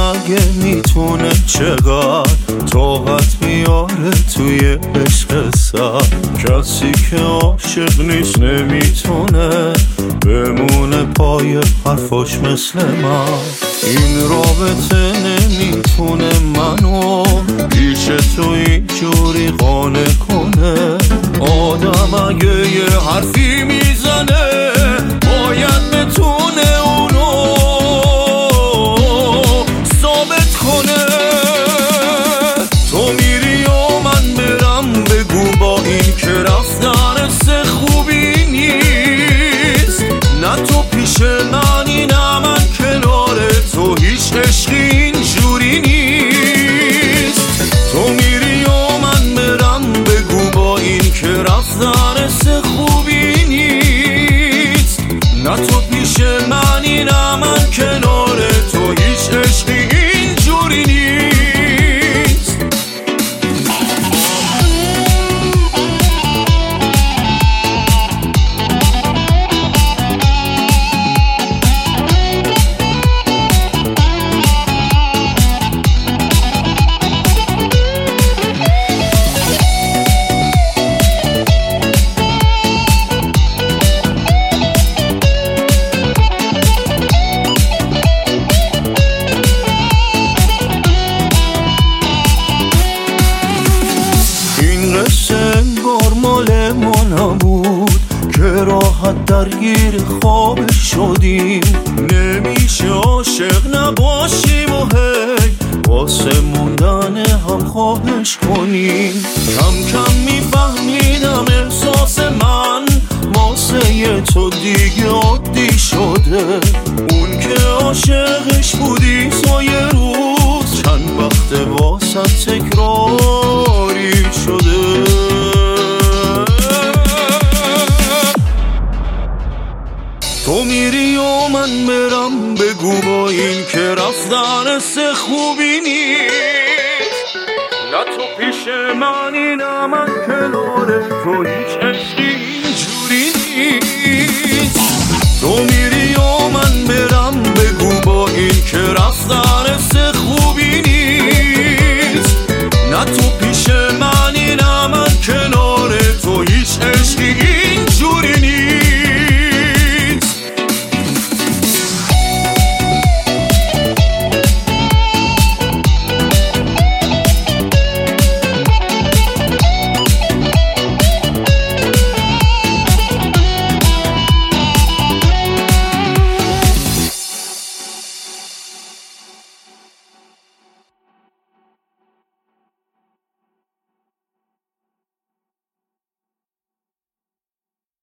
اگه میتونه چقدر طاقت بیاره توی عشق سر. کسی که عاشق نیست نمیتونه بمونه پای حرفاش مثل من. این رابطه نمیتونه منو پیش تو اینجوری قانع کنه. آدم اگه یه حرفی میزنه باید بتونه اونو ثابت کنه. تو میری و من برم، بگو با این که رفتن سه خوبی نیست. نه تو پیش منی نه من کنار تو، هیچ عشقی اینجوری نیست. تو میری و من برم، بگو با این که رفتن سه خوبی نیست. نه تو پیش منی نه من کنار تو، هیچ عشقی اینجوری نیست. انگار مال ما نبود که راحت درگیر خواب شدیم. نمیشه عاشق نباشیم و هی واسه موندن هم خواهش کنیم. کم کم میفهمیدم احساس من واسه تو دیگه عادی شده. اون که عاشقش بودی تو یه روز چند وقت واسه تکراری شده. تو میری و من برم، بگو با این که رفتن سه خوبی نیست. نه تو پیش منی نه من کنار تو، هیچ عشقی اینجوری نیست.